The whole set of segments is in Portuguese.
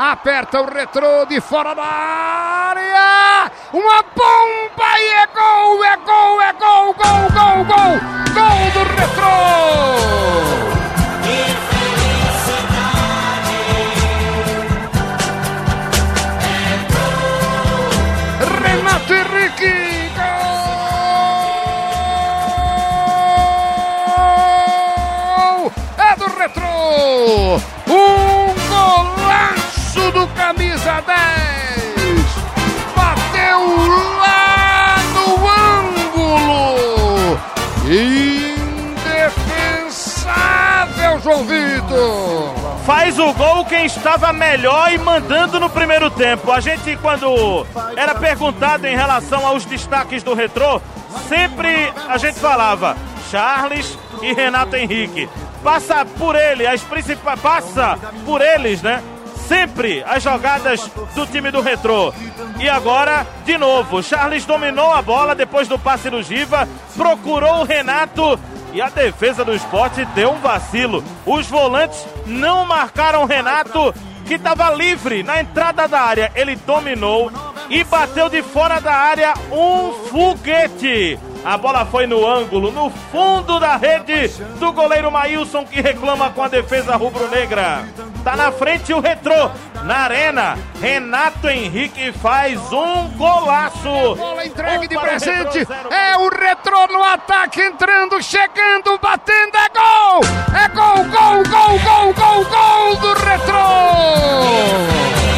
aperta o Retrô de fora da área, uma bomba e é gol, é gol, é gol, gol, gol, gol, gol do Retrô! Renato Henrique, gol! É do Retrô! Um golaço do camisa 10! Bateu lá no ângulo! Indefensável, João Vitor! Faz o gol quem estava melhor e mandando no primeiro tempo. A gente, quando era perguntado em relação aos destaques do Retrô, sempre a gente falava Charles e Renato Henrique. Passa por eles, né? Sempre as jogadas do time do Retrô. E agora, de novo, Charles dominou a bola depois do passe do Giva, procurou o Renato e a defesa do Sport deu um vacilo. Os volantes não marcaram o Renato, que estava livre na entrada da área. Ele dominou e bateu de fora da área um foguete. A bola foi no ângulo, no fundo da rede do goleiro Maílson, que reclama com a defesa rubro-negra. Tá na frente o Retrô, na arena. Renato Henrique faz um golaço. Bola entregue de presente. É o Retrô no ataque, entrando, chegando, batendo. É gol! É gol, gol, gol, gol, gol, gol do Retrô!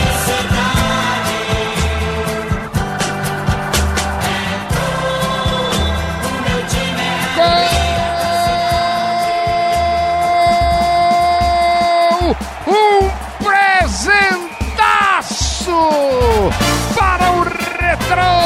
Um presentaço para o Retrô!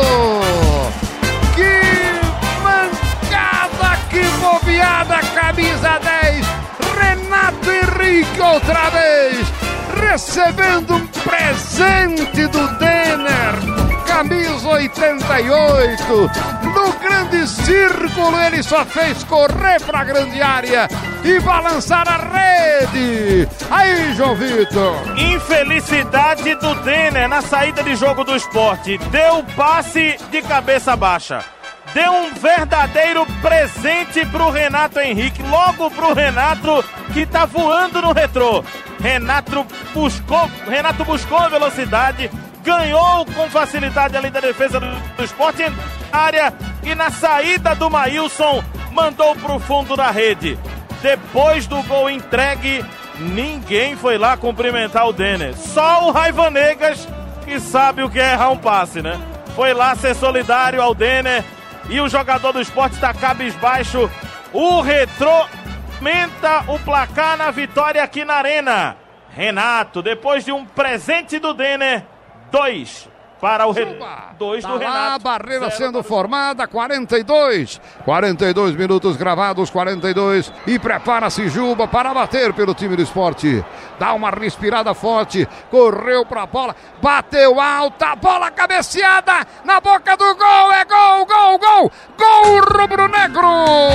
Que mancada, que bobeada, camisa 10, Renato Henrique outra vez, recebendo um presente do Denner, camisa 88, no grande círculo ele só fez correr para a grande área e balançar a rede. Aí, João Vitor. Infelicidade do Denner na saída de jogo do Sport. Deu passe de cabeça baixa. Deu um verdadeiro presente pro Renato Henrique. Logo pro Renato, que tá voando no Retrô. Renato buscou a velocidade, ganhou com facilidade ali da defesa do Sport na área e na saída do Maílson mandou pro fundo da rede. Depois do gol entregue, ninguém foi lá cumprimentar o Denner. Só o Raivanegas, que sabe o que é errar um passe, né? Foi lá ser solidário ao Denner e o jogador do Sport está cabisbaixo. O Retrô aumenta o placar na vitória aqui na Arena. Renato, depois de um presente do Denner, 2 para o Renato. 2 do Renato. A barreira sendo formada, 42 minutos gravados, 42. E prepara-se Juba para bater pelo time do Sport. Dá uma respirada forte, correu para a bola, bateu alta, bola cabeceada na boca do gol. É gol, gol, gol, gol rubro-negro.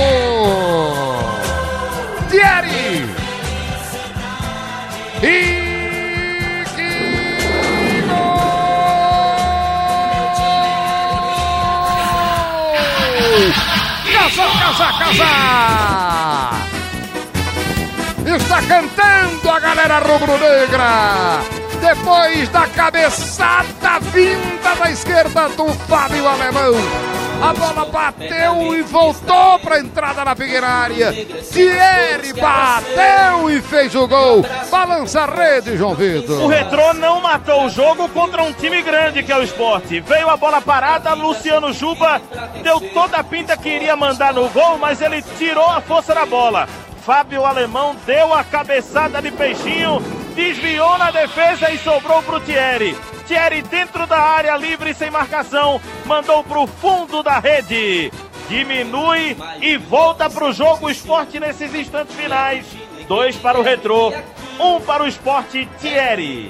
Thierry. E Casa! Está cantando a galera rubro-negra. Depois da cabeçada vinda da esquerda do Fábio Alemão. A bola bateu e voltou para a entrada na pequena área. Thierry bateu e fez o gol. Balança a rede, João Vitor. O Retrô não matou o jogo contra um time grande que é o Sport. Veio a bola parada, Luciano Juba deu toda a pinta que iria mandar no gol, mas ele tirou a força da bola. Fábio Alemão deu a cabeçada de peixinho, desviou na defesa e sobrou para o Thierry. Thierry dentro da área, livre sem marcação, mandou para o fundo da rede. Diminui e volta para o jogo. O Sport nesses instantes finais. 2 para o Retrô, 1 para o Sport. Thierry.